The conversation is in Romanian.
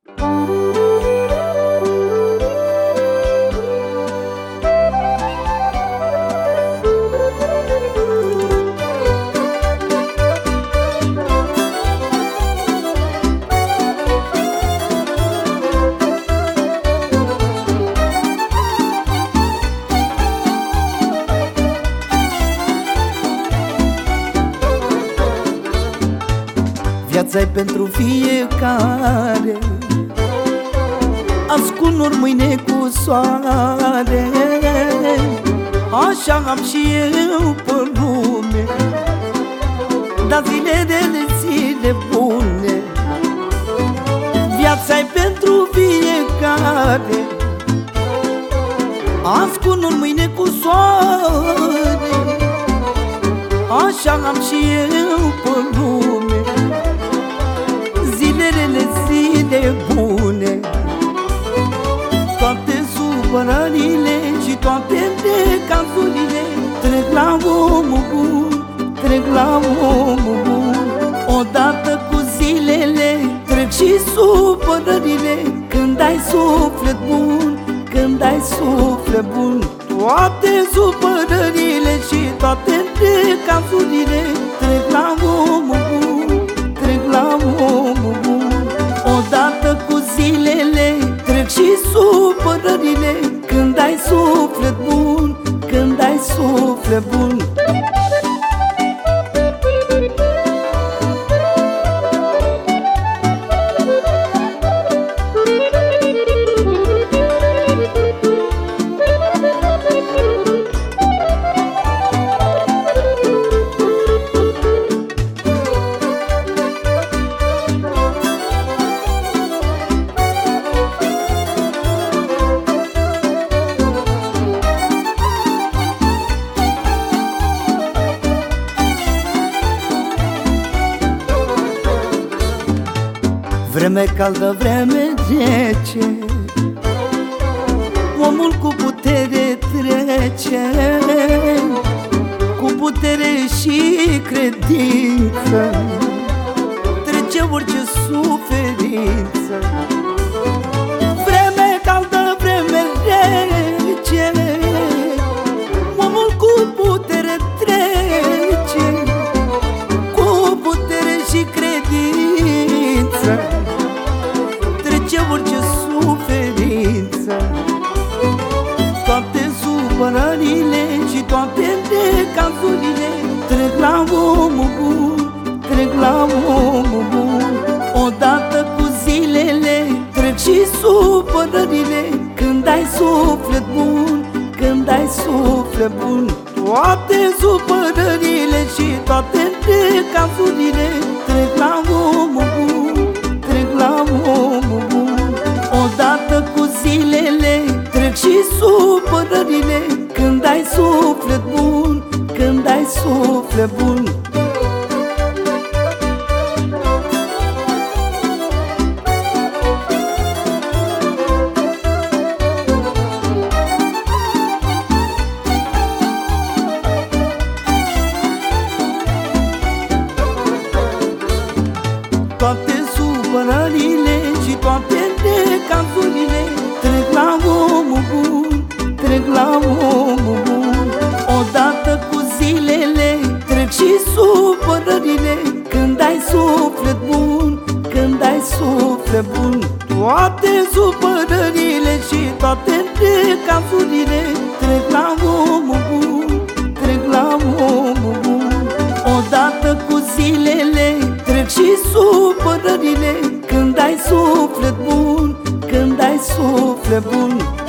Viața-i pentru fiecare, azi cu nori, mâine cu soare. Așa am și eu pe lume, dar zilele zile bune. Viața-i pentru fiecare, azi cu nori, mâine cu soare. Așa am și eu pe lume, zilele zile bune. Toate supărările și toate necazurile trec la omul bun, trec la omul bun. Odată cu zilele trec și supărările, când ai suflet bun, când ai suflet bun. Toate supărările și toate necazurile trec la omul bun, trec la omul bun. Odată cu zilele trec și supărările, când ai suflet bun, când ai suflet bun. Vreme caldă, vreme rece, omul cu putere trece, cu putere și credință, trece orice suferință. Vreme caldă, vreme rece, omul cu putere trece, cu putere și credință, orice suferință. Toate supărările și toate necazurile trec la omul bun, trec la omul bun. Odată cu zilele trec și supărările, când ai suflet bun, când ai suflet bun. Toate supărările și toate necazurile trec la omul bun, trec la omul bun. Odată cu zilele trec și supărările, când ai suflet bun, când ai suflet bun. Toate supărările și toate necazurile trec la omul bun, trec la omul bun. Odată cu zilele trec și supărările, când ai suflet bun, când ai suflet bun. Toate supărările și toate necazurile trec la omul bun, trec la omul bun. Odată cu zilele trec și supărările, când ai suflet bun, când ai suflet bun.